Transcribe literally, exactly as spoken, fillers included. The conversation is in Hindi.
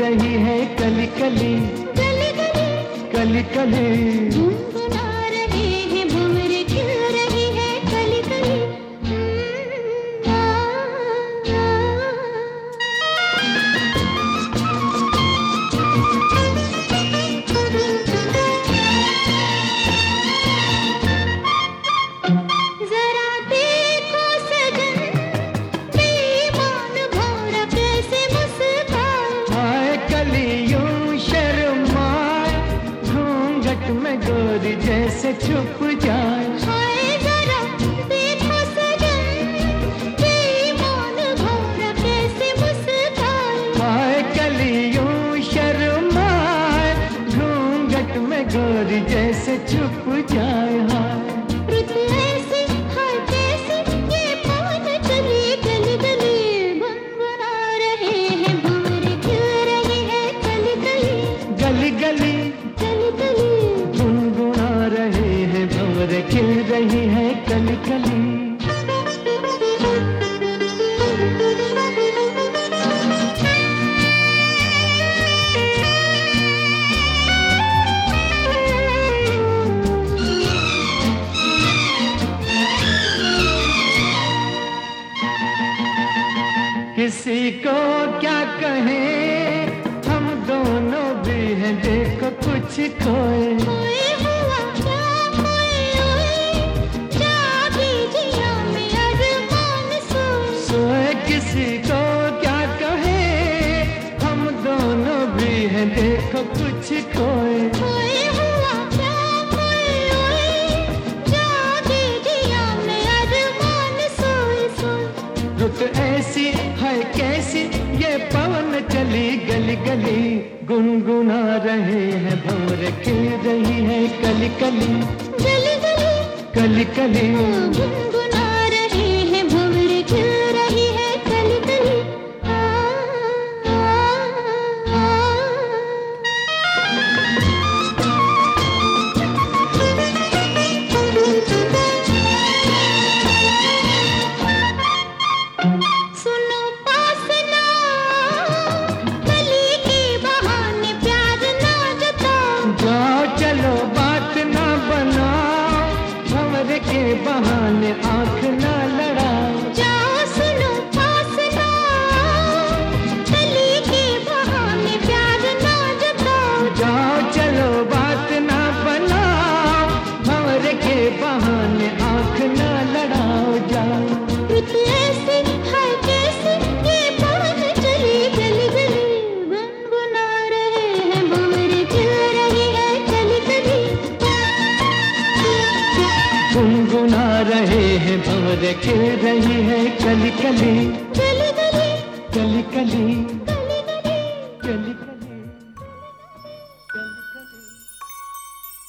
रही है कली कली कली कली कली कली। गुनगुना रहे हैं भंवरे खिल रही है कली कली। आ, आ, जरा देखो सजन बेईमान भंवरा कैसे मुस्काए। हाय कलियों शर्माए घूंघट में गोरी जैसे छुप जाए। हाय जरा देखो सजन बेईमान भंवरा कैसे मुस्काए। हाय कलियों शर्माए घूंघट में गोरी जैसे छुप जाए। हाय रुत ऐसी हाय कैसी ये पवन चली गली गली। गुनगुना रहे हैं भंवरे खिल रही है कली कली गली गली कली कली। गुनगुना रहे हैं भंवरे खिल रही है कली कली। किसी को क्या कहें हम दोनों भी हैं देखो कुछ खोए। खोए हुआ क्या खोए हुए जागी जिया में अरमान सोए। सोए किसी को क्या कहें हम दोनों भी हैं देखो कुछ खोए। खोए हुआ क्या खोए हुए जागी जिया में अरमान सोए सोए। रुत ऐसी है कैसी ये पवन चली गली गली। गुनगुना रहे हैं भंवरे खिल रही है कली कली गली गली कली कली। गुनगुना रहे हैं भंवरे खिल रही है कली कली। आ, आ, आ। सुनो पास ना कली के बहाने प्यार ना जताओ। जाओ चलो बात ना बनाओ भंवरे के बहाने आंख ना लड़ाओ। जाओ सुनो पास ना कली के बहाने प्यार ना जताओ। जाओ चलो बात ना बनाओ भंवरे के बहाने आंख ना लड़ाओ। जाओ रुत ऐसी हाय कैसी ये पवन चली गली गली। गुनगुना रहे हैं भंवरे खिल रही है कली कली। गुनगुना रहे हैं भंवरे खिल रही है कली कली कली कली कली कली।